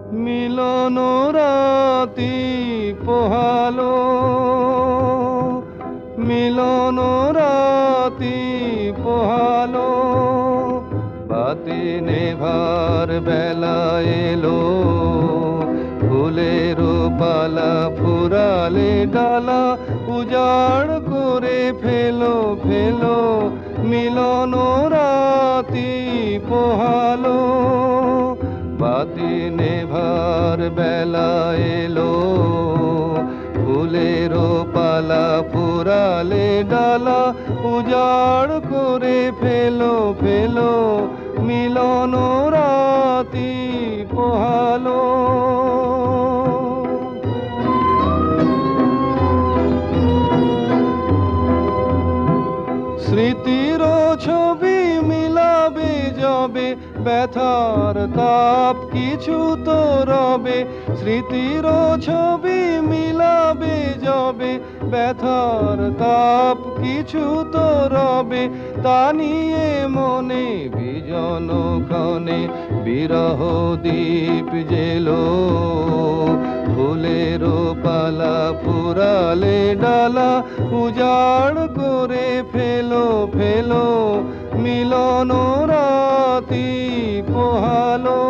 মিলন রাতি পোহালো, মিলন রাতি পোহালো, বাতি নেভার বেলা এলো, ফুলের পালা ফুরালে ডালা উজাড় করে ফেলো ফেলো, মিলন রাতি পোহালো, বাতি নেভার বেলা এলো, ফুলের পালা ফুরালে ডালা উজাড় করে ফেলো ফেলো, মিলন রাতি পোহালো। স্মৃতির ছবি মিলাবে যবে, ব্যথার তাপ কিছু তো রবে, স্মৃতির ছবি মিলাবে যবে, ব্যথার তাপ কিছু তো রবে, তা নিয়ে মনে বিজন ক্ষণে বিরহ দীপ জেলো, ফুলের পালা ফুরালে ডালা উজাড় করে ফেলো ফেলো, মিলন রাতি পোহালো।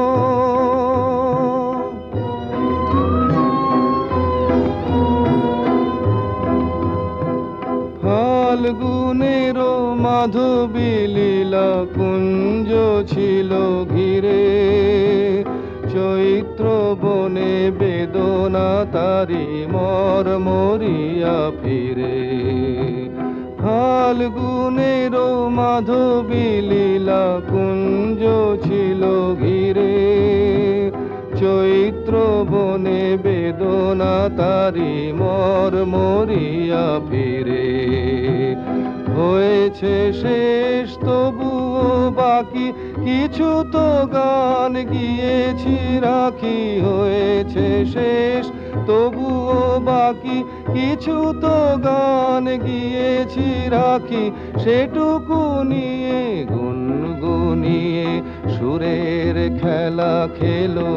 ফাল্গুনের মাধবী লীলা কুঞ্জ ছিল ঘিরে, চৈত্র বনে বেদনা তারি মরিয়া ফিরে, ফাল্গুনের মাধবী লীলা কুঞ্জ ছিল ঘিরে, চৈত্র বনে বেদনা তারি মরিয়া ফিরে, হয়েছে শেষ তবুও বাকি কিছু তো গান গিয়েছি রাখি, হয়েছে শেষ তবুও বাকি কিছু তো গান গিয়েছি রাখি, সেটুকু নিয়ে গুনগুনিয়ে সুরের খেলা খেলো,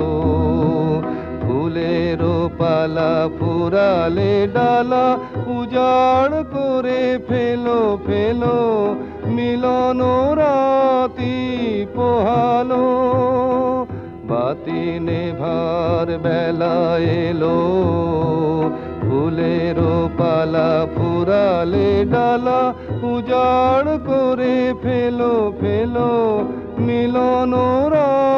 ফুলের পালা ফুরালে ডালা উজাড় করে ফেলো ফেলো, মিলন রাতি পোহালো, বাতি নেভার বেলা এলো, ফুলের পালা ফুরালে ডালা উজাড় করে ফেলো ফেলো, মিলন রাতি